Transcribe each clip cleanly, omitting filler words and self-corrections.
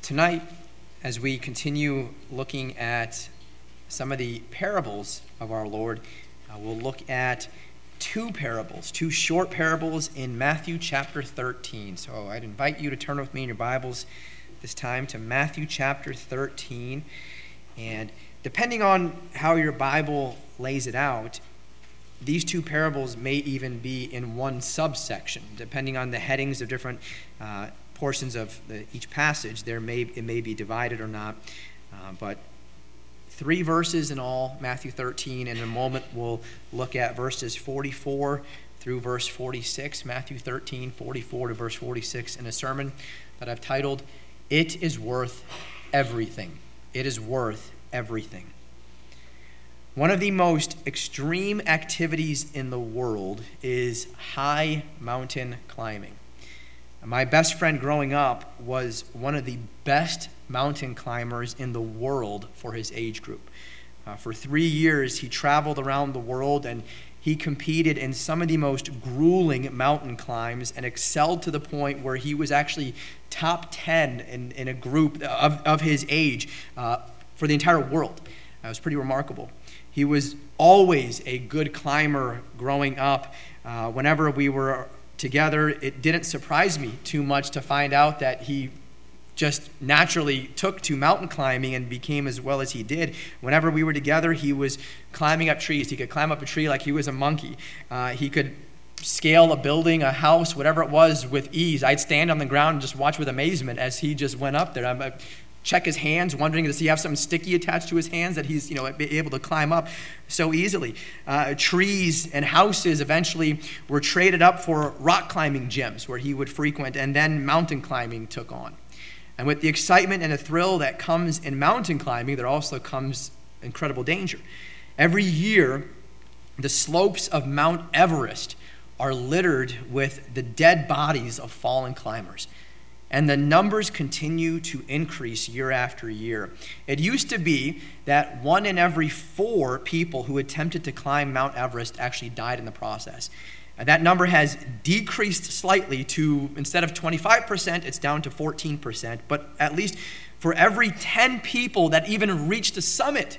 Tonight, as we continue looking at some of the parables of our Lord, we'll look at two short parables in Matthew chapter 13. So I'd invite you to turn with me in your Bibles this time to Matthew chapter 13. And depending on how your Bible lays it out, these two parables may even be in one subsection. Depending on the headings of different portions of each passage, it may be divided or not. But 3 verses in all, Matthew 13. And in a moment, we'll look at verses 44 through verse 46. Matthew 13, 44 to verse 46 in a sermon that I've titled, "It is Worth Everything." It is worth everything. One of the most extreme activities in the world is high mountain climbing. My best friend growing up was one of the best mountain climbers in the world for his age group. For 3 years, he traveled around the world and he competed in some of the most grueling mountain climbs and excelled to the point where he was actually top 10 in a group of his age for the entire world. It was pretty remarkable. He was always a good climber growing up. Whenever we were together, it didn't surprise me too much to find out that he just naturally took to mountain climbing and became as well as he did. Whenever we were together, he was climbing up trees. He could climb up a tree like he was a monkey. He could scale a building, a house, whatever it was, with ease. I'd stand on the ground and just watch with amazement as he just went up there. I'd check his hands, wondering, does he have something sticky attached to his hands that he's able to climb up so easily. Trees and houses eventually were traded up for rock climbing gyms where he would frequent, and then mountain climbing took on. And with the excitement and the thrill that comes in mountain climbing, there also comes incredible danger. Every year, the slopes of Mount Everest are littered with the dead bodies of fallen climbers. And the numbers continue to increase year after year. It used to be that 1 in every 4 people who attempted to climb Mount Everest actually died in the process. And that number has decreased slightly to, instead of 25%, it's down to 14%. But at least for every 10 people that even reach the summit,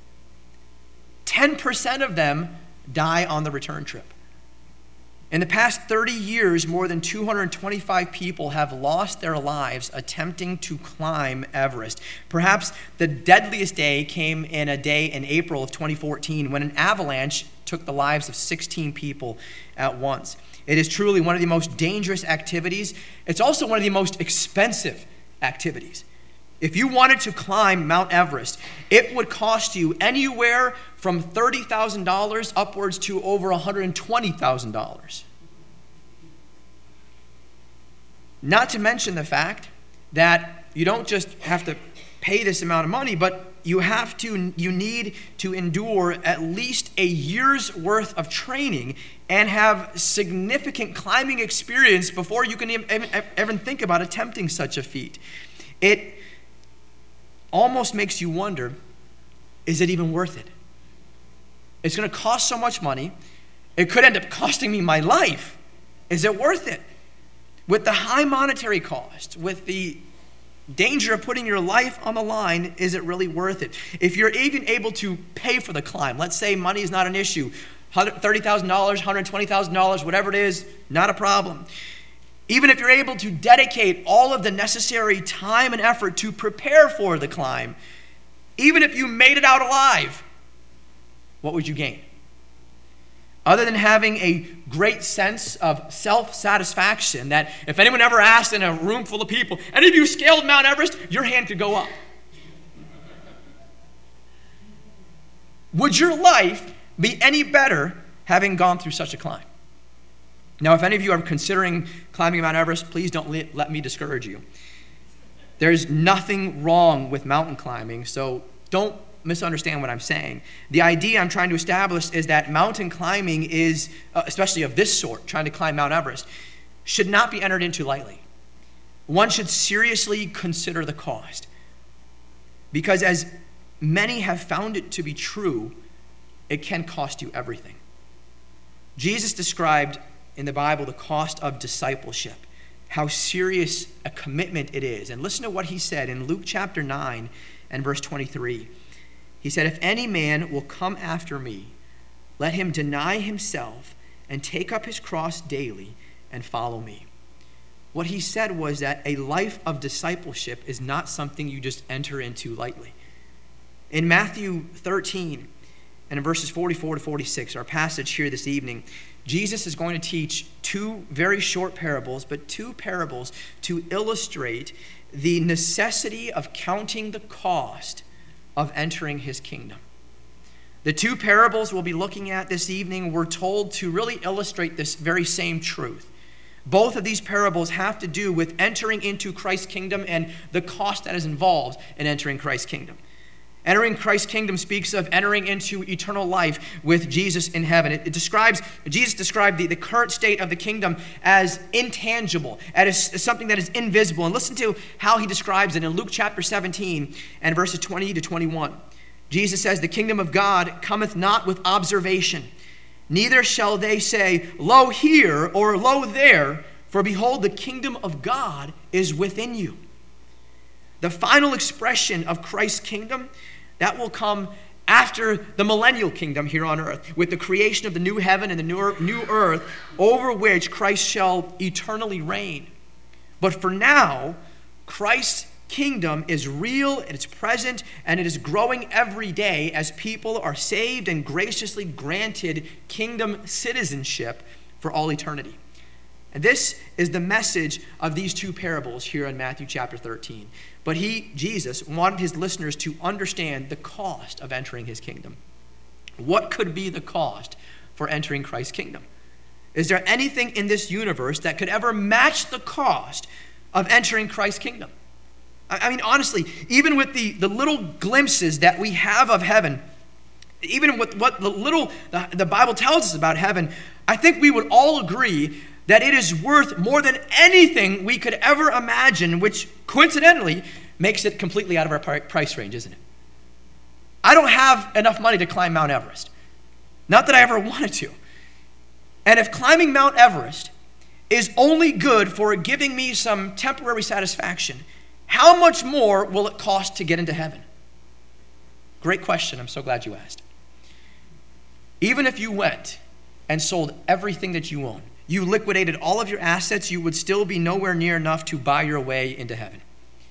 10% of them die on the return trip. In the past 30 years, more than 225 people have lost their lives attempting to climb Everest. Perhaps the deadliest day came in a day in April of 2014 when an avalanche took the lives of 16 people at once. It is truly one of the most dangerous activities. It's also one of the most expensive activities. If you wanted to climb Mount Everest, it would cost you anywhere from $30,000 upwards to over $120,000. Not to mention the fact that you don't just have to pay this amount of money, but you need to endure at least a year's worth of training and have significant climbing experience before you can even think about attempting such a feat. It almost makes you wonder, is it even worth it? It's going to cost so much money. It could end up costing me my life. Is it worth it? With the high monetary cost, with the danger of putting your life on the line, is it really worth it? If you're even able to pay for the climb, let's say money is not an issue, $30,000, $120,000, whatever it is, not a problem. Even if you're able to dedicate all of the necessary time and effort to prepare for the climb, even if you made it out alive, what would you gain? Other than having a great sense of self-satisfaction that if anyone ever asked in a room full of people, any of you scaled Mount Everest, your hand could go up. Would your life be any better having gone through such a climb? Now, if any of you are considering climbing Mount Everest, please don't let me discourage you. There's nothing wrong with mountain climbing, so don't misunderstand what I'm saying. The idea I'm trying to establish is that mountain climbing is, especially of this sort, trying to climb Mount Everest, should not be entered into lightly. One should seriously consider the cost. Because as many have found it to be true, it can cost you everything. Jesus described in the Bible the cost of discipleship. how serious a commitment it is. And listen to what he said in Luke chapter 9 and verse 23. He said, "If any man will come after me, let him deny himself and take up his cross daily and follow me." What he said was that a life of discipleship is not something you just enter into lightly. In Matthew 13 and in verses 44 to 46, our passage here this evening, Jesus is going to teach two very short parables, but two parables to illustrate the necessity of counting the cost of entering his kingdom. The two parables we'll be looking at this evening were told to really illustrate this very same truth. Both of these parables have to do with entering into Christ's kingdom and the cost that is involved in entering Christ's kingdom. Entering Christ's kingdom speaks of entering into eternal life with Jesus in heaven. Jesus described the current state of the kingdom as intangible, as something that is invisible. And listen to how he describes it in Luke chapter 17 and verses 20 to 21. Jesus says, "The kingdom of God cometh not with observation, neither shall they say, Lo here, or lo there, for behold, the kingdom of God is within you." The final expression of Christ's kingdom, that will come after the millennial kingdom here on earth, with the creation of the new heaven and the new earth, over which Christ shall eternally reign. But for now, Christ's kingdom is real, it's present, and it is growing every day as people are saved and graciously granted kingdom citizenship for all eternity. And this is the message of these two parables here in Matthew chapter 13. But Jesus, wanted his listeners to understand the cost of entering his kingdom. What could be the cost for entering Christ's kingdom? Is there anything in this universe that could ever match the cost of entering Christ's kingdom? I mean, honestly, even with the little glimpses that we have of heaven, even with what the Bible tells us about heaven, I think we would all agree that it is worth more than anything we could ever imagine, which coincidentally makes it completely out of our price range, isn't it? I don't have enough money to climb Mount Everest. Not that I ever wanted to. And if climbing Mount Everest is only good for giving me some temporary satisfaction, how much more will it cost to get into heaven? Great question. I'm so glad you asked. Even if you went and sold everything that you own, you liquidated all of your assets, you would still be nowhere near enough to buy your way into heaven.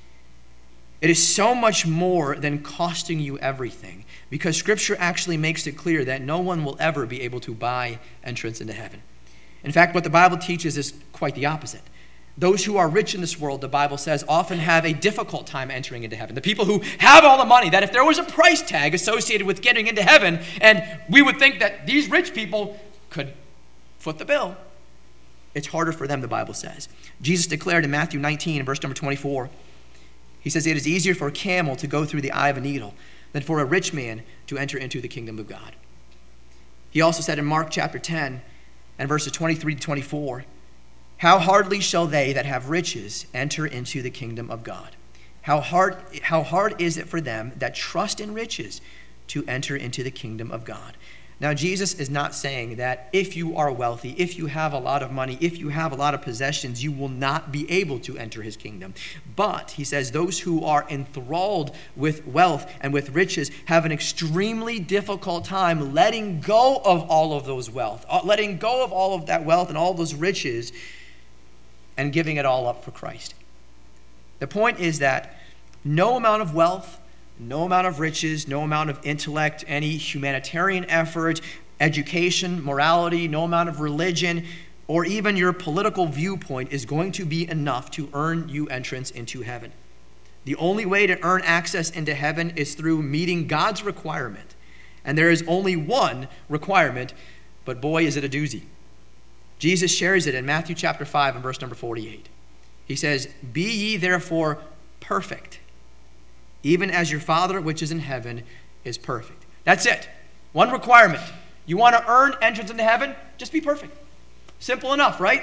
It is so much more than costing you everything, because Scripture actually makes it clear that no one will ever be able to buy entrance into heaven. In fact, what the Bible teaches is quite the opposite. Those who are rich in this world, the Bible says, often have a difficult time entering into heaven. The people who have all the money, that if there was a price tag associated with getting into heaven, and we would think that these rich people could foot the bill, it's harder for them, the Bible says. Jesus declared in Matthew 19, verse number 24, he says, "It is easier for a camel to go through the eye of a needle than for a rich man to enter into the kingdom of God." He also said in Mark chapter 10 and verses 23 to 24, "How hardly shall they that have riches enter into the kingdom of God? How hard is it for them that trust in riches to enter into the kingdom of God?" Now, Jesus is not saying that if you are wealthy, if you have a lot of money, if you have a lot of possessions, you will not be able to enter his kingdom. But he says those who are enthralled with wealth and with riches have an extremely difficult time letting go of all of those wealth, letting go of all of that wealth and all those riches and giving it all up for Christ. The point is that no amount of wealth, no amount of riches, no amount of intellect, any humanitarian effort, education, morality, no amount of religion, or even your political viewpoint is going to be enough to earn you entrance into heaven. The only way to earn access into heaven is through meeting God's requirement. And there is only one requirement, but boy, is it a doozy. Jesus shares it in Matthew chapter 5 and verse number 48. He says, "Be ye therefore perfect, even as your Father which is in heaven is perfect." That's it. One requirement. You want to earn entrance into heaven? Just be perfect. Simple enough, right?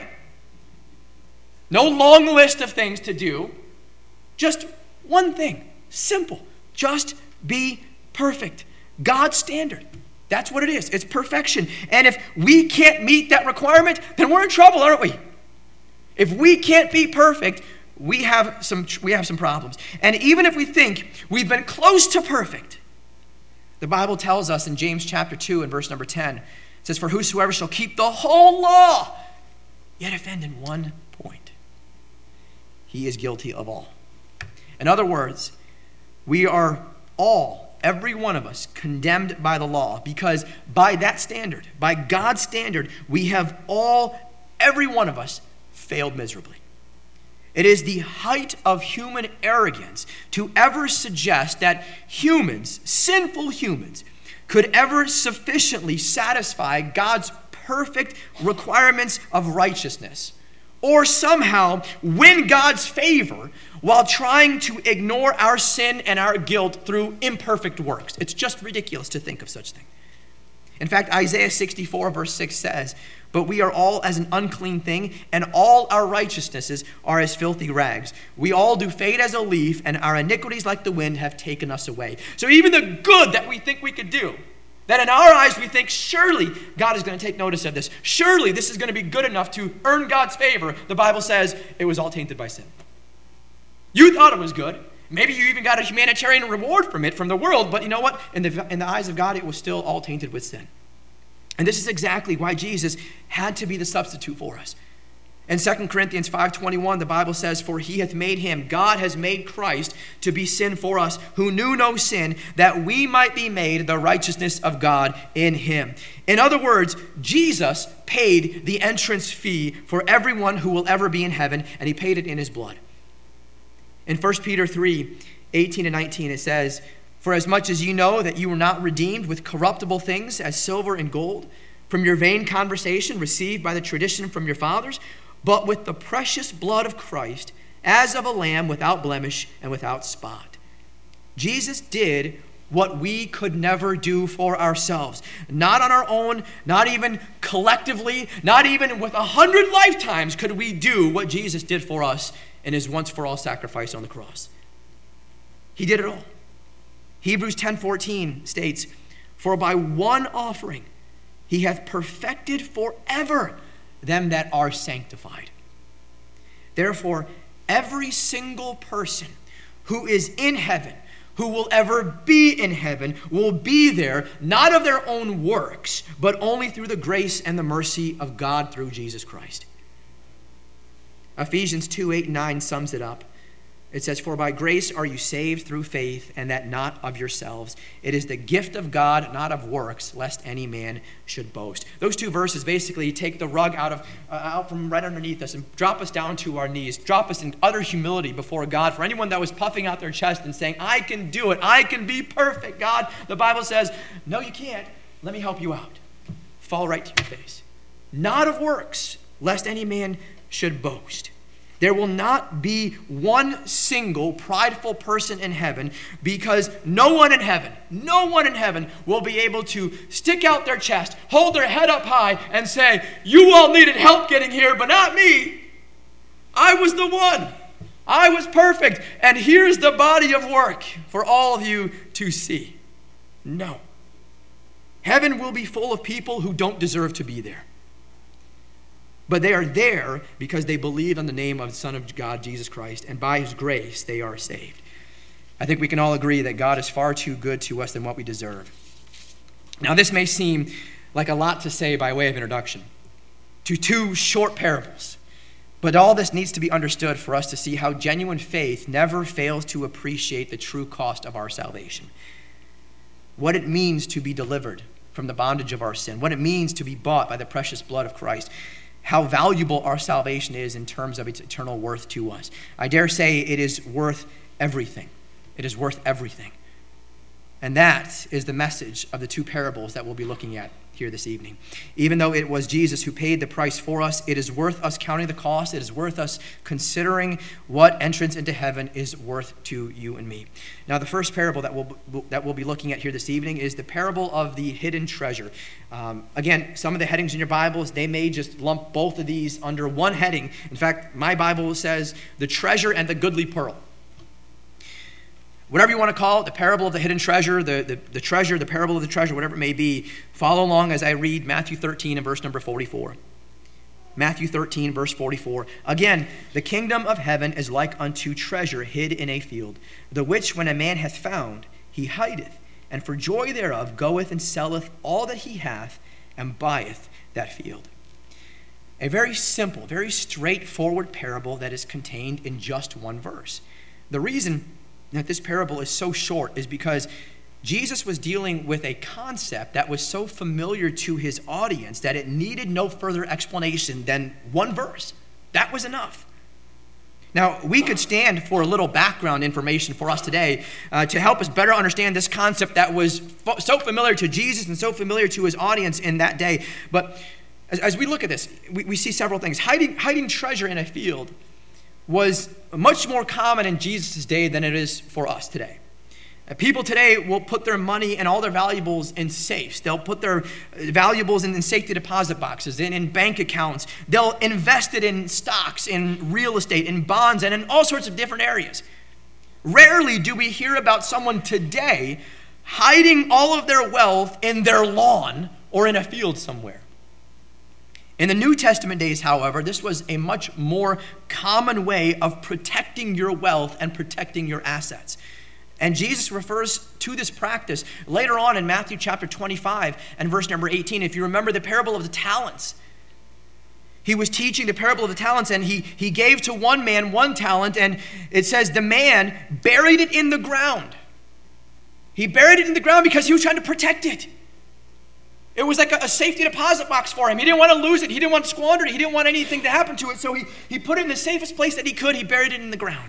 No long list of things to do. Just one thing. Simple. Just be perfect. God's standard. That's what it is. It's perfection. And if we can't meet that requirement, then we're in trouble, aren't we? If we can't be perfect, we have some problems. And even if we think we've been close to perfect, the Bible tells us in James chapter 2 and verse number 10, it says, "For whosoever shall keep the whole law, yet offend in one point, he is guilty of all." In other words, we are all, every one of us, condemned by the law, because by that standard, by God's standard, we have every one of us, failed miserably. It is the height of human arrogance to ever suggest that humans, sinful humans, could ever sufficiently satisfy God's perfect requirements of righteousness, or somehow win God's favor while trying to ignore our sin and our guilt through imperfect works. It's just ridiculous to think of such thing. In fact, Isaiah 64 verse 6 says, "But we are all as an unclean thing, and all our righteousnesses are as filthy rags. We all do fade as a leaf, and our iniquities like the wind have taken us away." So even the good that we think we could do, that in our eyes we think, surely God is going to take notice of this, surely this is going to be good enough to earn God's favor, the Bible says it was all tainted by sin. You thought it was good. Maybe you even got a humanitarian reward from it, from the world, but you know what? In the eyes of God, it was still all tainted with sin. And this is exactly why Jesus had to be the substitute for us. In 2 Corinthians 5:21, the Bible says, "For he hath made him," God has made Christ, "to be sin for us, who knew no sin, that we might be made the righteousness of God in him." In other words, Jesus paid the entrance fee for everyone who will ever be in heaven, and he paid it in his blood. In 1 Peter 3:18 and 19, it says, "For as much as you know that you were not redeemed with corruptible things as silver and gold from your vain conversation received by the tradition from your fathers, but with the precious blood of Christ, as of a lamb without blemish and without spot." Jesus did what we could never do for ourselves. Not on our own, not even collectively, not even with 100 lifetimes could we do what Jesus did for us in his once-for-all sacrifice on the cross. He did it all. Hebrews 10:14 states, "For by one offering he hath perfected forever them that are sanctified." Therefore, every single person who is in heaven, who will ever be in heaven, will be there, not of their own works, but only through the grace and the mercy of God through Jesus Christ. Ephesians 2:8-9 sums it up. It says, "For by grace are you saved through faith, and that not of yourselves. It is the gift of God, not of works, lest any man should boast." Those two verses basically take the rug out from right underneath us and drop us down to our knees, drop us in utter humility before God. For anyone that was puffing out their chest and saying, "I can do it, I can be perfect, God," the Bible says, "No, you can't. Let me help you out." Fall right to your face. Not of works, lest any man should boast. There will not be one single prideful person in heaven, because no one in heaven will be able to stick out their chest, hold their head up high, and say, "You all needed help getting here, but not me. I was the one. I was perfect, and here's the body of work for all of you to see." No. Heaven will be full of people who don't deserve to be there. But they are there because they believe on the name of the Son of God, Jesus Christ, and by his grace they are saved. I think we can all agree that God is far too good to us than what we deserve. Now, this may seem like a lot to say by way of introduction to two short parables, but all this needs to be understood for us to see how genuine faith never fails to appreciate the true cost of our salvation. What it means to be delivered from the bondage of our sin, what it means to be bought by the precious blood of Christ, how valuable our salvation is in terms of its eternal worth to us. I dare say it is worth everything. It is worth everything. And that is the message of the two parables that we'll be looking at here this evening. Even though it was Jesus who paid the price for us, it is worth us counting the cost. It is worth us considering what entrance into heaven is worth to you and me. Now, the first parable that we'll be looking at here this evening is the parable of the hidden treasure. Again, some of the headings in your Bibles, they may just lump both of these under one heading. In fact, my Bible says the treasure and the goodly pearl. Whatever you want to call it, the parable of the hidden treasure, the treasure, the parable of the treasure, whatever it may be, follow along as I read Matthew 13 and verse number 44. Matthew 13, verse 44. Again, the kingdom of heaven is like unto treasure hid in a field, the which when a man hath found, he hideth, and for joy thereof goeth and selleth all that he hath, and buyeth that field. A very simple, very straightforward parable that is contained in just one verse. The reason that this parable is so short is because Jesus was dealing with a concept that was so familiar to his audience that it needed no further explanation than one verse. That was enough. Now, we could stand for a little background information for us today to help us better understand this concept that was so familiar to Jesus and so familiar to his audience in that day. But as we look at this, we see several things. Hiding treasure in a field was much more common in Jesus' day than it is for us today. People today will put their money and all their valuables in safes. They'll put their valuables in safety deposit boxes, in bank accounts. They'll invest it in stocks, in real estate, in bonds, and in all sorts of different areas. Rarely do we hear about someone today hiding all of their wealth in their lawn or in a field somewhere. In the New Testament days, however, this was a much more common way of protecting your wealth and protecting your assets. And Jesus refers to this practice later on in Matthew chapter 25 and verse number 18. If you remember the parable of the talents, he was teaching the parable of the talents, and he gave to one man 1 talent, and it says the man buried it in the ground. He buried it in the ground because he was trying to protect it. It was like a safety deposit box for him. He didn't want to lose it. He didn't want to squander it. He didn't want anything to happen to it. So he put it in the safest place that he could. He buried it in the ground.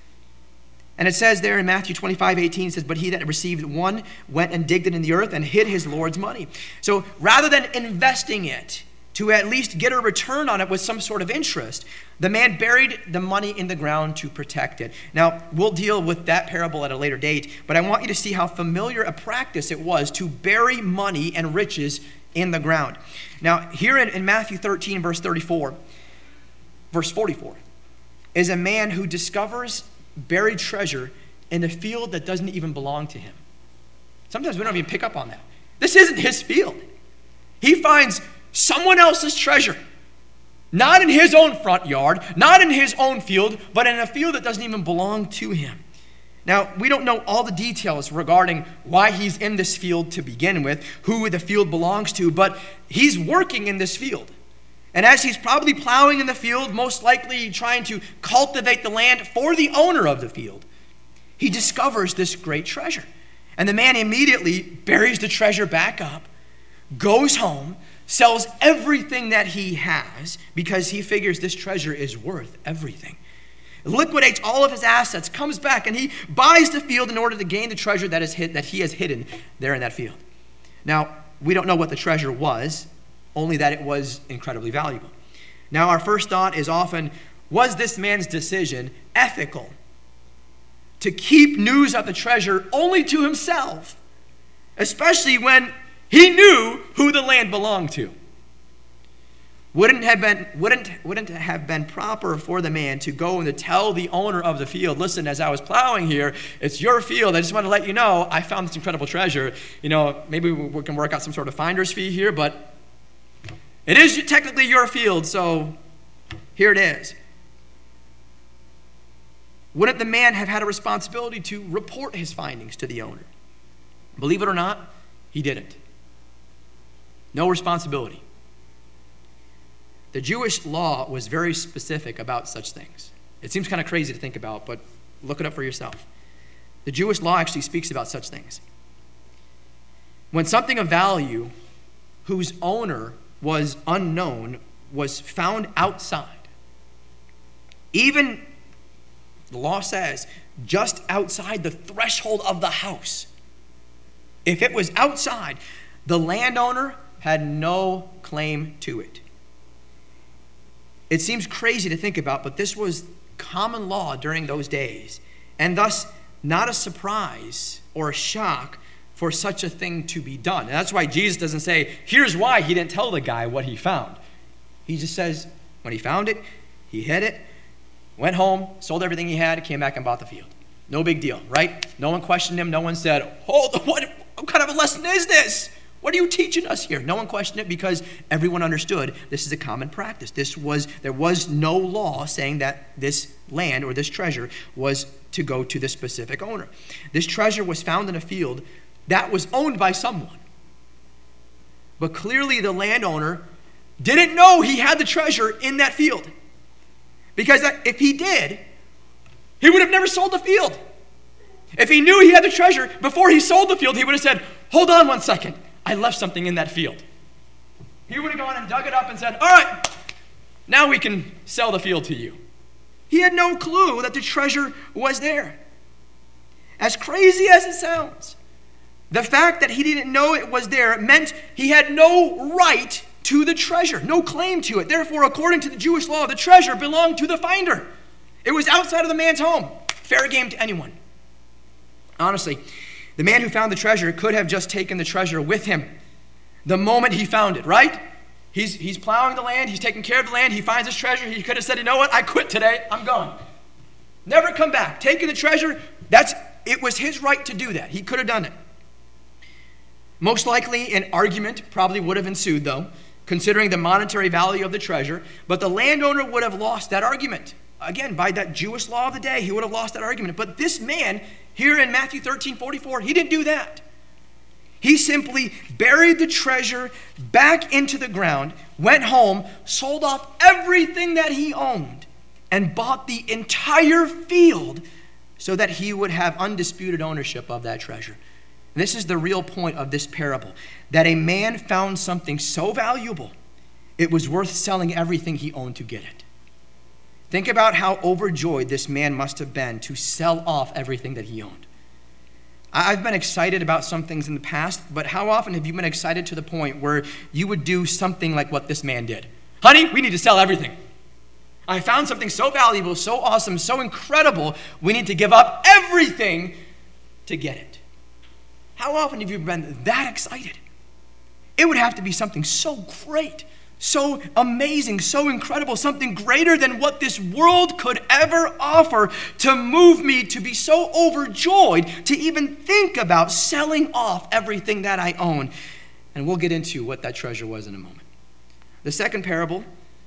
And it says there in Matthew 25:18, it says, but he that received 1 went and digged it in the earth and hid his Lord's money. So rather than investing it to at least get a return on it with some sort of interest, the man buried the money in the ground to protect it. Now, we'll deal with that parable at a later date, but I want you to see how familiar a practice it was to bury money and riches in the ground. Now, here in Matthew 13, verse 44, verse 44, is a man who discovers buried treasure in a field that doesn't even belong to him. Sometimes we don't even pick up on that. This isn't his field. He finds someone else's treasure, not in his own front yard, not in his own field, but in a field that doesn't even belong to him. Now, we don't know all the details regarding why he's in this field to begin with, who the field belongs to, but he's working in this field. And as he's probably plowing in the field, most likely trying to cultivate the land for the owner of the field, he discovers this great treasure. And the man immediately buries the treasure back up, goes home, sells everything that he has because he figures this treasure is worth everything. Liquidates all of his assets, comes back, and he buys the field in order to gain the treasure that he has hidden there in that field. Now, we don't know what the treasure was, only that it was incredibly valuable. Now, our first thought is often, was this man's decision ethical? To keep news of the treasure only to himself, especially when he knew who the land belonged to. Wouldn't it have been proper for the man to go and to tell the owner of the field, listen, as I was plowing here, it's your field. I just want to let you know I found this incredible treasure. You know, maybe we can work out some sort of finder's fee here, but it is technically your field, so here it is. Wouldn't the man have had a responsibility to report his findings to the owner? Believe it or not, he didn't. No responsibility. The Jewish law was very specific about such things. It seems kind of crazy to think about, but look it up for yourself. The Jewish law actually speaks about such things. When something of value, whose owner was unknown, was found outside, even the law says just outside the threshold of the house, if it was outside, the landowner had no claim to it. It seems crazy to think about, but this was common law during those days, and thus not a surprise or a shock for such a thing to be done. And that's why Jesus doesn't say, here's why he didn't tell the guy what he found. He just says, when he found it, he hid it, went home, sold everything he had, came back and bought the field. No big deal, right? No one questioned him. No one said, what kind of a lesson is this? What are you teaching us here? No one questioned it because everyone understood this is a common practice. There was no law saying that this land or this treasure was to go to this specific owner. This treasure was found in a field that was owned by someone. But clearly the landowner didn't know he had the treasure in that field. Because if he did, he would have never sold the field. If he knew he had the treasure before he sold the field, he would have said, hold on one second. I left something in that field. He would have gone and dug it up and said, all right, now we can sell the field to you. He had no clue that the treasure was there. As crazy as it sounds, the fact that he didn't know it was there meant he had no right to the treasure, no claim to it. Therefore, according to the Jewish law, the treasure belonged to the finder. It was outside of the man's home. Fair game to anyone. Honestly, the man who found the treasure could have just taken the treasure with him the moment he found it, right? He's plowing the land. He's taking care of the land. He finds his treasure. He could have said, you know what? I quit today. I'm gone. Never come back. Taking the treasure, it was his right to do that. He could have done it. Most likely an argument probably would have ensued, though, considering the monetary value of the treasure. But the landowner would have lost that argument. Again, by that Jewish law of the day, he would have lost that argument. But this man here in Matthew 13:44, he didn't do that. He simply buried the treasure back into the ground, went home, sold off everything that he owned, and bought the entire field so that he would have undisputed ownership of that treasure. This is the real point of this parable, that a man found something so valuable, it was worth selling everything he owned to get it. Think about how overjoyed this man must have been to sell off everything that he owned. I've been excited about some things in the past, but how often have you been excited to the point where you would do something like what this man did? Honey, we need to sell everything. I found something so valuable, so awesome, so incredible, we need to give up everything to get it. How often have you been that excited? It would have to be something so great, so amazing, so incredible, something greater than what this world could ever offer to move me to be so overjoyed to even think about selling off everything that I own. And we'll get into what that treasure was in a moment. The second parable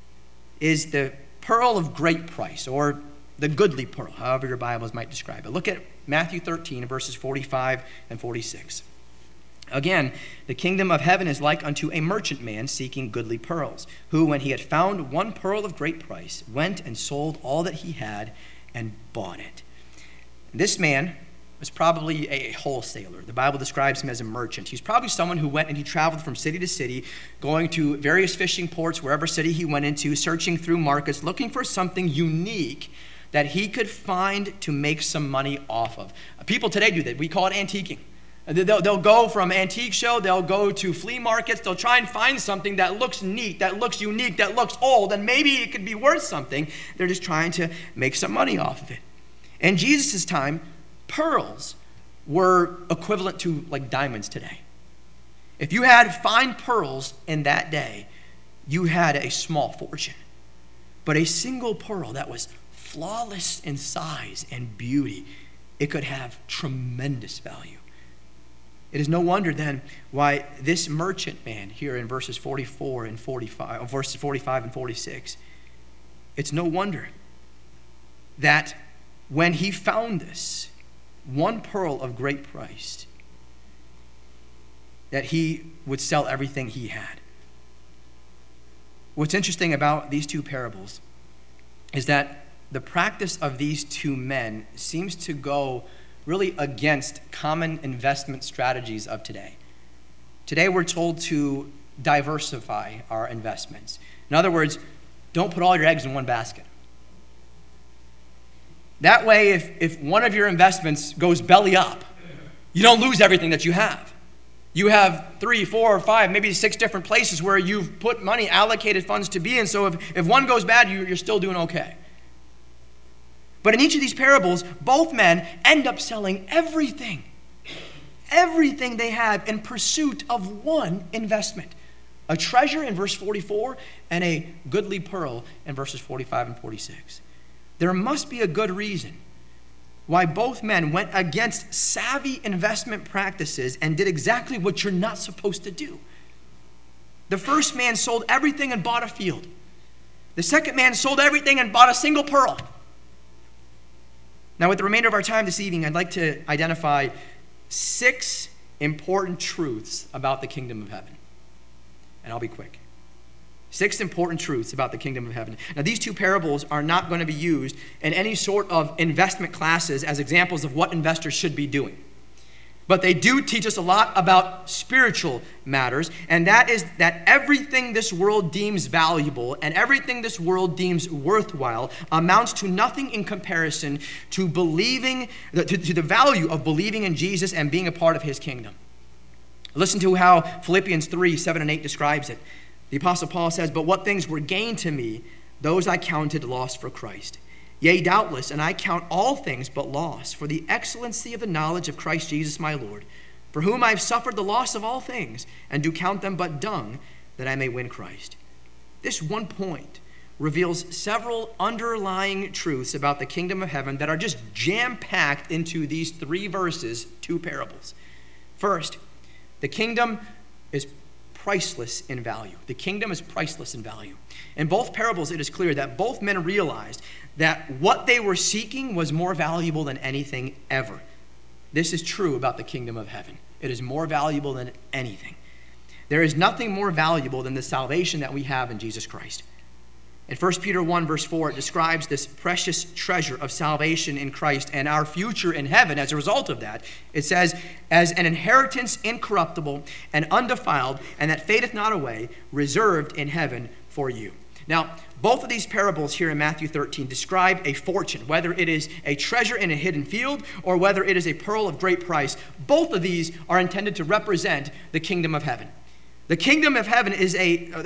is the pearl of great price, or the goodly pearl, however your Bibles might describe it. Look at Matthew 13, verses 45 and 46. Again, the kingdom of heaven is like unto a merchant man seeking goodly pearls, who, when he had found one pearl of great price, went and sold all that he had and bought it. This man was probably a wholesaler. The Bible describes him as a merchant. He's probably someone who went and he traveled from city to city, going to various fishing ports, wherever city he went into, searching through markets, looking for something unique that he could find to make some money off of. People today do that. We call it antiquing. They'll go from antique show, they'll go to flea markets, they'll try and find something that looks neat, that looks unique, that looks old, and maybe it could be worth something. They're just trying to make some money off of it. In Jesus' time, pearls were equivalent to like diamonds today. If you had fine pearls in that day, you had a small fortune. But a single pearl that was flawless in size and beauty, it could have tremendous value. It is no wonder then why this merchant man here in verses 44 and 45, verses 45 and 46, it's no wonder that when he found this one pearl of great price, that he would sell everything he had. What's interesting about these two parables is that the practice of these two men seems to go really against common investment strategies of today. Today we're told to diversify our investments. In other words, don't put all your eggs in one basket. That way, if one of your investments goes belly up, you don't lose everything that you have. You have 3, 4, 5, maybe 6 different places where you've put money, allocated funds to be in, so if one goes bad, you're still doing okay. But in each of these parables, both men end up selling everything they have in pursuit of one investment. A treasure in verse 44 and a goodly pearl in verses 45 and 46. There must be a good reason why both men went against savvy investment practices and did exactly what you're not supposed to do. The first man sold everything and bought a field. The second man sold everything and bought a single pearl. Now, with the remainder of our time this evening, I'd like to identify 6 important truths about the kingdom of heaven. And I'll be quick. 6 important truths about the kingdom of heaven. Now, these 2 parables are not going to be used in any sort of investment classes as examples of what investors should be doing. But they do teach us a lot about spiritual matters, and that is that everything this world deems valuable and everything this world deems worthwhile amounts to nothing in comparison to believing, to the value of believing in Jesus and being a part of his kingdom. Listen to how Philippians 3:7-8 describes it. The Apostle Paul says, "But what things were gain to me, those I counted loss for Christ. Yea, doubtless, and I count all things but loss for the excellency of the knowledge of Christ Jesus my Lord, for whom I have suffered the loss of all things, and do count them but dung, that I may win Christ." This one point reveals several underlying truths about the kingdom of heaven that are just jam-packed into these 3 verses, 2 parables. First, the kingdom is priceless in value. The kingdom is priceless in value. In both parables, it is clear that both men realized that what they were seeking was more valuable than anything ever. This is true about the kingdom of heaven. It is more valuable than anything. There is nothing more valuable than the salvation that we have in Jesus Christ. In 1 Peter 1, verse 4, it describes this precious treasure of salvation in Christ and our future in heaven as a result of that. It says, "As an inheritance incorruptible and undefiled, and that fadeth not away, reserved in heaven for you." Now, both of these parables here in Matthew 13 describe a fortune, whether it is a treasure in a hidden field or whether it is a pearl of great price. Both of these are intended to represent the kingdom of heaven. The kingdom of heaven is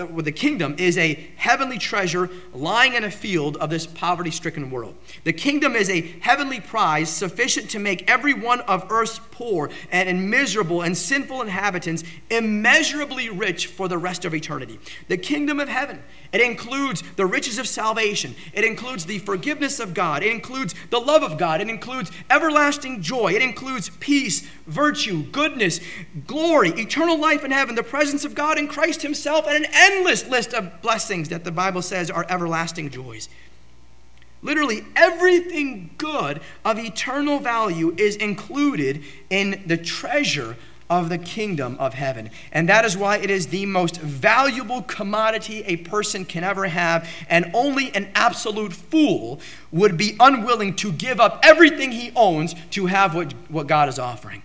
a heavenly treasure lying in a field of this poverty-stricken world. The kingdom is a heavenly prize sufficient to make every one of earth's poor and miserable and sinful inhabitants immeasurably rich for the rest of eternity. The kingdom of heaven, it includes the riches of salvation. It includes the forgiveness of God. It includes the love of God. It includes everlasting joy. It includes peace, virtue, goodness, glory, eternal life in heaven, the presence of God in Christ himself, and an endless list of blessings that the Bible says are everlasting joys. Literally everything good of eternal value is included in the treasure of the kingdom of heaven. And that is why it is the most valuable commodity a person can ever have, and only an absolute fool would be unwilling to give up everything he owns to have what God is offering.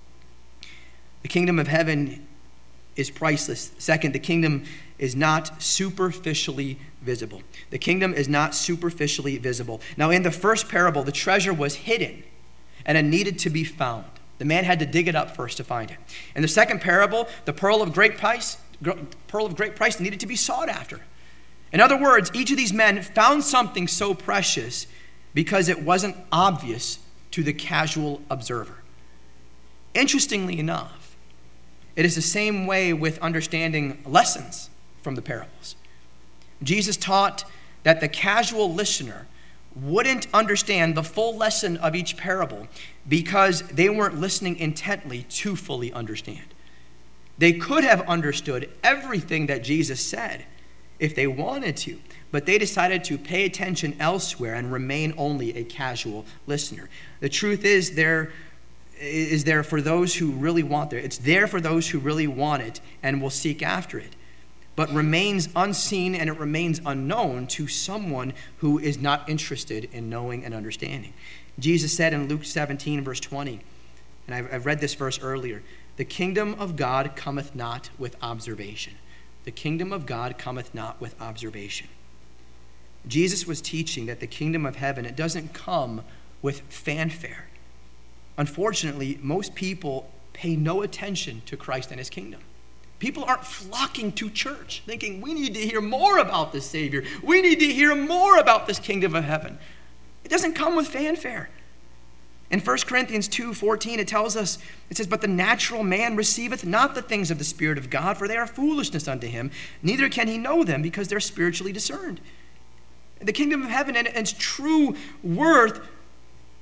The kingdom of heaven is priceless. Second, the kingdom is not superficially visible. The kingdom is not superficially visible. Now, in the first parable, the treasure was hidden and it needed to be found. The man had to dig it up first to find it. In the second parable, the pearl of great price needed to be sought after. In other words, each of these men found something so precious because it wasn't obvious to the casual observer. Interestingly enough, it is the same way with understanding lessons from the parables. Jesus taught that the casual listener wouldn't understand the full lesson of each parable because they weren't listening intently to fully understand. They could have understood everything that Jesus said if they wanted to, but they decided to pay attention elsewhere and remain only a casual listener. The truth is there for those who really want it. It's there for those who really want it and will seek after it, but remains unseen and it remains unknown to someone who is not interested in knowing and understanding. Jesus said in Luke 17, verse 20, and I've read this verse earlier, "The kingdom of God cometh not with observation." The kingdom of God cometh not with observation. Jesus was teaching that the kingdom of heaven, it doesn't come with fanfare. Unfortunately, most people pay no attention to Christ and his kingdom. People aren't flocking to church thinking, we need to hear more about this Savior. We need to hear more about this kingdom of heaven. It doesn't come with fanfare. In 1 Corinthians 2:14, it tells us, it says, "But the natural man receiveth not the things of the Spirit of God, for they are foolishness unto him, neither can he know them, because they're spiritually discerned." The kingdom of heaven and its true worth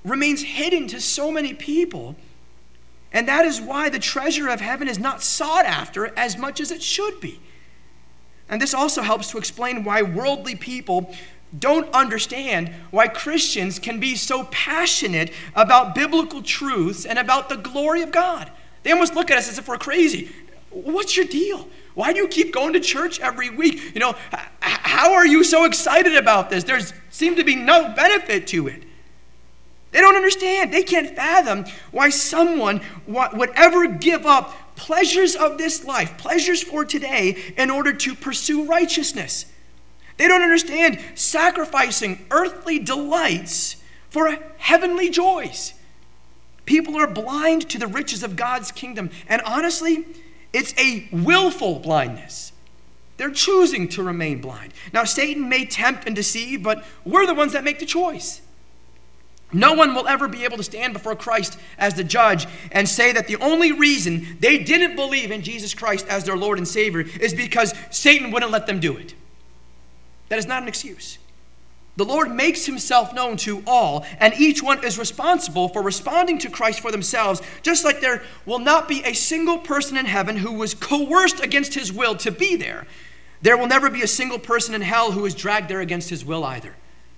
remains hidden to so many people. And that is why the treasure of heaven is not sought after as much as it should be. And this also helps to explain why worldly people don't understand why Christians can be so passionate about biblical truths and about the glory of God. They almost look at us as if we're crazy. What's your deal? Why do you keep going to church every week? How are you so excited about this? There seems to be no benefit to it. They don't understand. They can't fathom why someone would ever give up pleasures of this life, pleasures for today, in order to pursue righteousness. They don't understand sacrificing earthly delights for heavenly joys. People are blind to the riches of God's kingdom. And honestly, it's a willful blindness. They're choosing to remain blind. Now, Satan may tempt and deceive, but we're the ones that make the choice. No one will ever be able to stand before Christ as the judge and say that the only reason they didn't believe in Jesus Christ as their Lord and Savior is because Satan wouldn't let them do it. That is not an excuse. The Lord makes himself known to all, and each one is responsible for responding to Christ for themselves, just like there will not be a single person in heaven who was coerced against his will to be there. There will never be a single person in hell who is dragged there against his will either.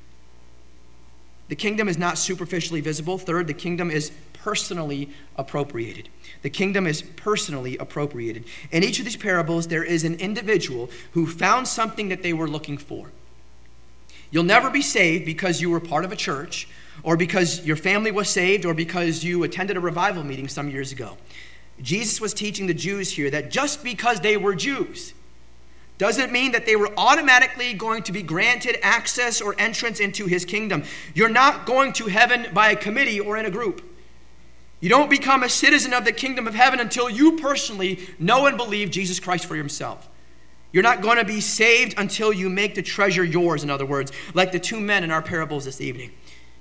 The kingdom is not superficially visible. Third, the kingdom is personally appropriated. The kingdom is personally appropriated. In each of these parables, there is an individual who found something that they were looking for. You'll never be saved because you were part of a church, or because your family was saved, or because you attended a revival meeting some years ago. Jesus was teaching the Jews here that just because they were Jews doesn't mean that they were automatically going to be granted access or entrance into his kingdom. You're not going to heaven by a committee or in a group. You don't become a citizen of the kingdom of heaven until you personally know and believe Jesus Christ for yourself. You're not going to be saved until you make the treasure yours, in other words, like the two men in our parables this evening.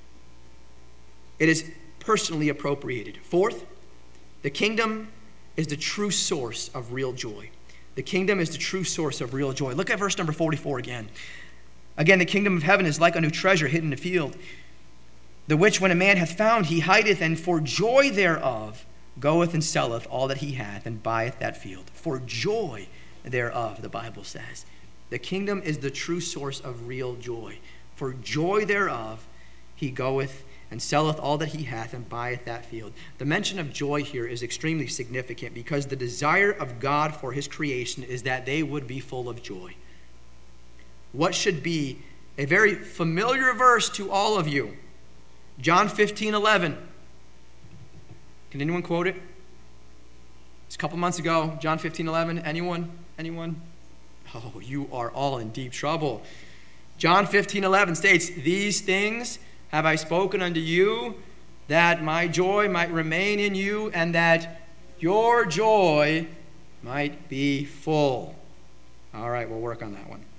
It is personally appropriated. Fourth, the kingdom is the true source of real joy. The kingdom is the true source of real joy. Look at verse number 44 again. Again, the kingdom of heaven is like unto treasure hidden in the field, the which when a man hath found, he hideth, and for joy thereof goeth and selleth all that he hath, and buyeth that field. For joy thereof, the Bible says. The kingdom is the true source of real joy. For joy thereof he goeth and selleth all that he hath, and buyeth that field. The mention of joy here is extremely significant because the desire of God for his creation is that they would be full of joy. What should be a very familiar verse to all of you? John 15:11. Can anyone quote it? It's a couple months ago, John 15:11. Anyone? Oh, you are all in deep trouble. John 15:11 states, "These things have I spoken unto you, that my joy might remain in you, and that your joy might be full." All right, we'll work on that one.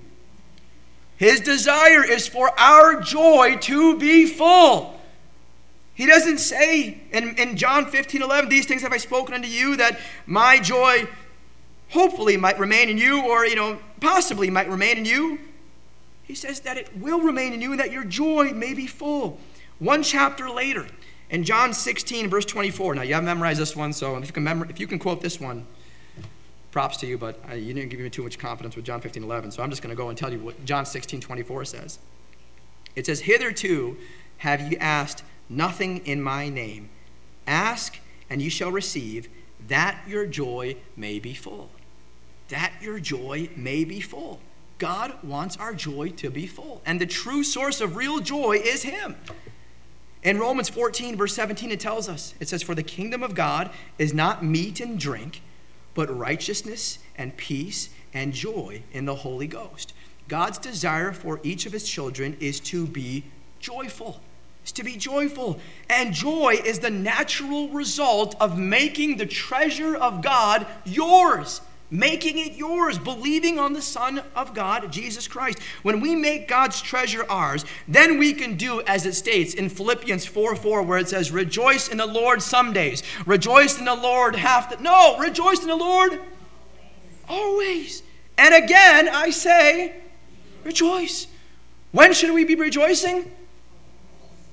His desire is for our joy to be full. He doesn't say in John 15:11, "These things have I spoken unto you, that my joy hopefully might remain in you," or, possibly might remain in you. He says that it will remain in you and that your joy may be full. One chapter later, in John 16, verse 24. Now, you haven't memorized this one, so if you can quote this one, props to you, but you didn't give me too much confidence with John 15:11, so I'm just going to go and tell you what John 16:24 says. It says, "Hitherto have ye asked nothing in my name. Ask, and ye shall receive, that your joy may be full." That your joy may be full. God wants our joy to be full. And the true source of real joy is him. In Romans 14, verse 17, it tells us, it says, "For the kingdom of God is not meat and drink, but righteousness and peace and joy in the Holy Ghost." God's desire for each of his children is to be joyful. It's to be joyful. And joy is the natural result of making the treasure of God yours. Making it yours, believing on the Son of God, Jesus Christ. When we make God's treasure ours, then we can do as it states in Philippians 4:4, where it says, "Rejoice in the Lord some days. Rejoice in the Lord No, rejoice in the Lord always. And again, I say, rejoice." When should we be rejoicing?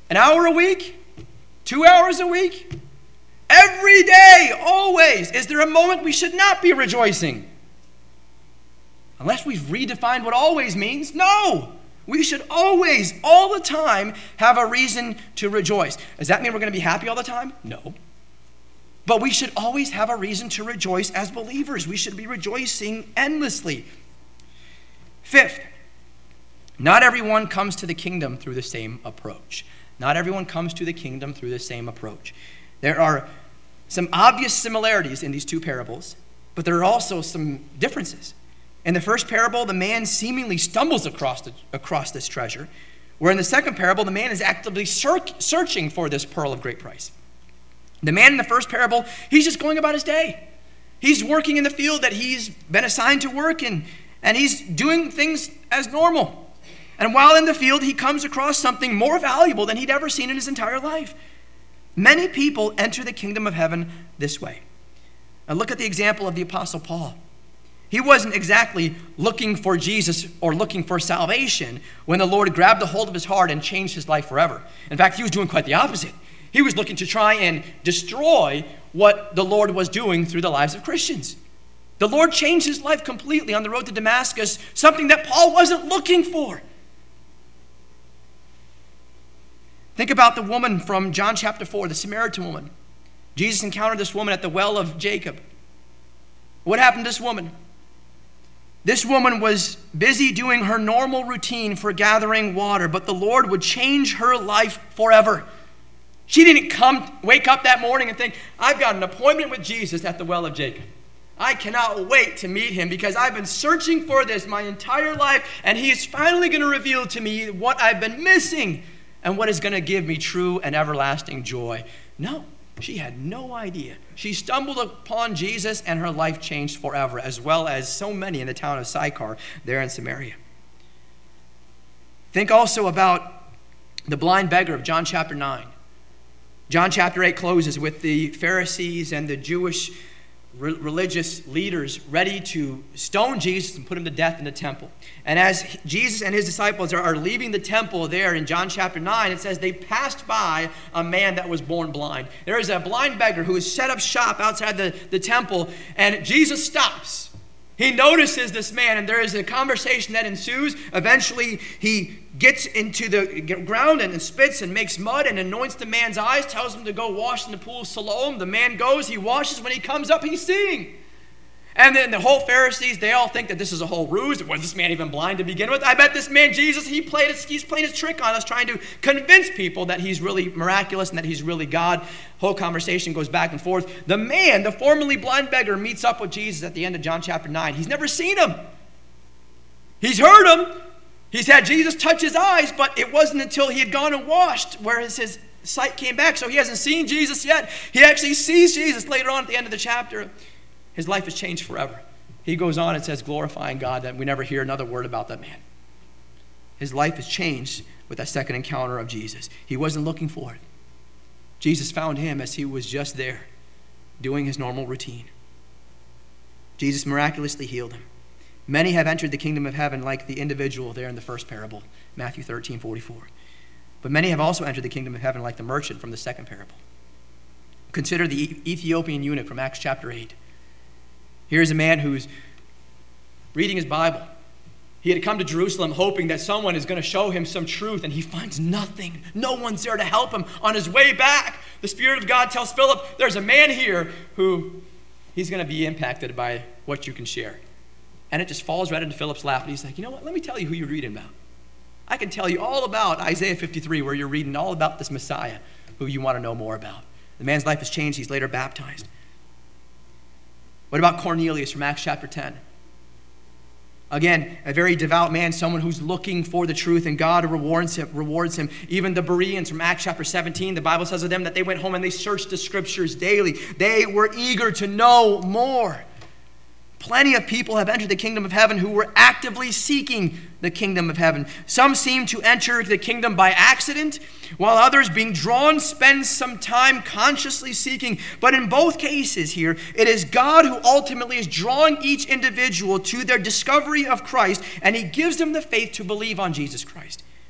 An hour a week? 2 hours a week? Every day, always. Is there a moment we should not be rejoicing? Unless we've redefined what always means, no. We should always, all the time, have a reason to rejoice. Does that mean we're going to be happy all the time? No. But we should always have a reason to rejoice as believers. We should be rejoicing endlessly. Fifth, not everyone comes to the kingdom through the same approach. Not everyone comes to the kingdom through the same approach. There are some obvious similarities in these two parables, but there are also some differences. In the first parable, the man seemingly stumbles across this treasure, where in the second parable, the man is actively searching for this pearl of great price. The man in the first parable, he's just going about his day. He's working in the field that he's been assigned to work in, and he's doing things as normal. And while in the field, he comes across something more valuable than he'd ever seen in his entire life. Many people enter the kingdom of heaven this way. Now look at the example of the Apostle Paul. He wasn't exactly looking for Jesus or looking for salvation when the Lord grabbed a hold of his heart and changed his life forever. In fact, he was doing quite the opposite. He was looking to try and destroy what the Lord was doing through the lives of Christians. The Lord changed his life completely on the road to Damascus, something that Paul wasn't looking for. Think about the woman from John chapter 4, the Samaritan woman. Jesus encountered this woman at the well of Jacob. What happened to this woman? This woman was busy doing her normal routine for gathering water, but the Lord would change her life forever. She didn't wake up that morning and think, I've got an appointment with Jesus at the well of Jacob. I cannot wait to meet him because I've been searching for this my entire life, and he is finally going to reveal to me what I've been missing and what is going to give me true and everlasting joy. No, she had no idea. She stumbled upon Jesus, and her life changed forever, as well as so many in the town of Sychar there in Samaria. Think also about the blind beggar of John chapter 9. John chapter 8 closes with the Pharisees and the Jewish religious leaders ready to stone Jesus and put him to death in the temple. And as Jesus and his disciples are leaving the temple there in John chapter 9, it says they passed by a man that was born blind. There is a blind beggar who has set up shop outside the temple, and Jesus stops. He notices this man, and there is a conversation that ensues. Eventually, he gets into the ground and spits and makes mud and anoints the man's eyes, tells him to go wash in the pool of Siloam. The man goes, he washes. When he comes up, he's seeing. And then the whole Pharisees, they all think that this is a whole ruse. Was this man even blind to begin with? I bet this man, Jesus, he's playing his trick on us, trying to convince people that he's really miraculous and that he's really God. Whole conversation goes back and forth. The man, the formerly blind beggar, meets up with Jesus at the end of John chapter 9. He's never seen him. He's heard him. He's had Jesus touch his eyes, but it wasn't until he had gone and washed where his sight came back. So he hasn't seen Jesus yet. He actually sees Jesus later on at the end of the chapter. His life has changed forever. He goes on and says, glorifying God, that we never hear another word about that man. His life has changed with that second encounter of Jesus. He wasn't looking for it. Jesus found him as he was just there, doing his normal routine. Jesus miraculously healed him. Many have entered the kingdom of heaven like the individual there in the first parable, Matthew 13:44. But many have also entered the kingdom of heaven like the merchant from the second parable. Consider the Ethiopian eunuch from Acts chapter 8. Here's a man who's reading his Bible. He had come to Jerusalem hoping that someone is going to show him some truth, and he finds nothing. No one's there to help him. On his way back, the Spirit of God tells Philip, there's a man here who he's going to be impacted by what you can share. And it just falls right into Philip's lap, and he's like, you know what, let me tell you who you're reading about. I can tell you all about Isaiah 53, where you're reading all about this Messiah who you want to know more about. The man's life has changed. He's later baptized. What about Cornelius from Acts chapter 10? Again, a very devout man, someone who's looking for the truth, and God rewards him. Even the Bereans from Acts chapter 17, the Bible says of them that they went home and they searched the scriptures daily. They were eager to know more. Plenty of people have entered the kingdom of heaven who were actively seeking the kingdom of heaven. Some seem to enter the kingdom by accident, while others, being drawn, spend some time consciously seeking. But in both cases here, it is God who ultimately is drawing each individual to their discovery of Christ, and he gives them the faith to believe on Jesus Christ.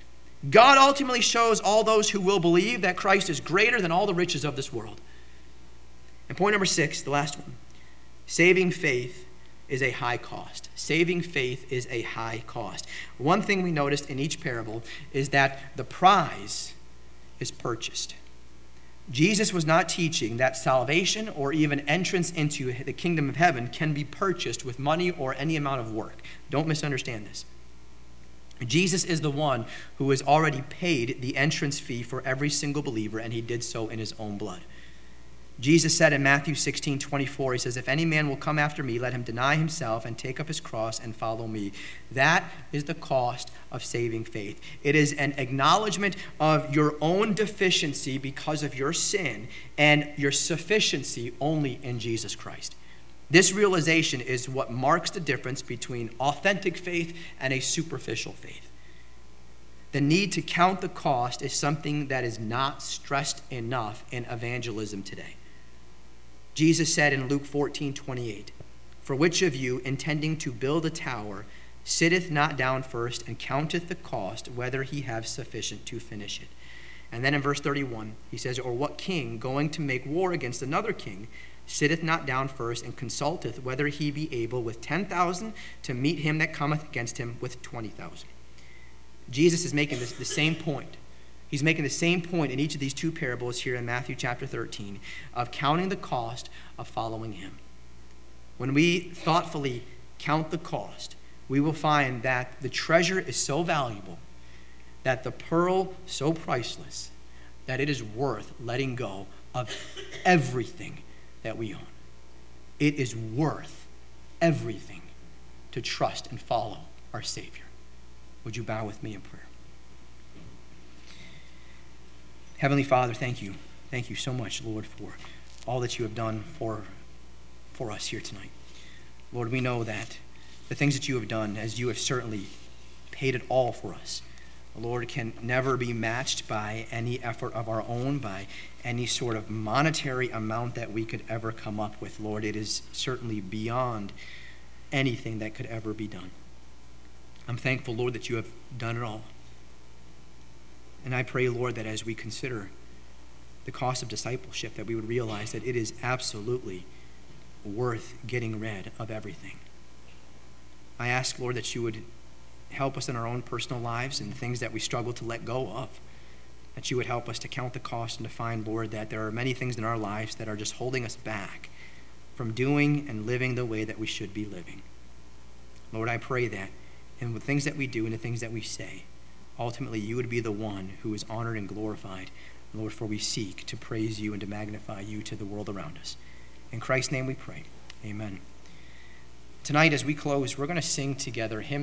God ultimately shows all those who will believe that Christ is greater than all the riches of this world. And point number 6, the last one. Saving faith is a high cost. Saving faith is a high cost. One thing we noticed in each parable is that the prize is purchased. Jesus was not teaching that salvation or even entrance into the kingdom of heaven can be purchased with money or any amount of work. Don't misunderstand this. Jesus is the one who has already paid the entrance fee for every single believer, and he did so in his own blood. Jesus said in Matthew 16:24, he says, "If any man will come after me, let him deny himself and take up his cross and follow me." That is the cost of saving faith. It is an acknowledgement of your own deficiency because of your sin and your sufficiency only in Jesus Christ. This realization is what marks the difference between authentic faith and a superficial faith. The need to count the cost is something that is not stressed enough in evangelism today. Jesus said in Luke 14:28, "For which of you, intending to build a tower, sitteth not down first and counteth the cost, whether he have sufficient to finish it?" And then in verse 31, he says, "Or what king, going to make war against another king, sitteth not down first and consulteth whether he be able with 10,000 to meet him that cometh against him with 20,000. Jesus is making the same point. He's making the same point in each of these two parables here in Matthew chapter 13 of counting the cost of following him. When we thoughtfully count the cost, we will find that the treasure is so valuable, that the pearl so priceless, that it is worth letting go of everything that we own. It is worth everything to trust and follow our Savior. Would you bow with me in prayer? Heavenly Father, thank you. Thank you so much, Lord, for all that you have done for us here tonight. Lord, we know that the things that you have done, as you have certainly paid it all for us, Lord, can never be matched by any effort of our own, by any sort of monetary amount that we could ever come up with. Lord, it is certainly beyond anything that could ever be done. I'm thankful, Lord, that you have done it all. And I pray, Lord, that as we consider the cost of discipleship, that we would realize that it is absolutely worth getting rid of everything. I ask, Lord, that you would help us in our own personal lives and the things that we struggle to let go of, that you would help us to count the cost and to find, Lord, that there are many things in our lives that are just holding us back from doing and living the way that we should be living. Lord, I pray that in the things that we do and the things that we say, ultimately you would be the one who is honored and glorified. Lord, for we seek to praise you and to magnify you to the world around us. In Christ's name we pray. Amen. Tonight, as we close, we're going to sing together hymn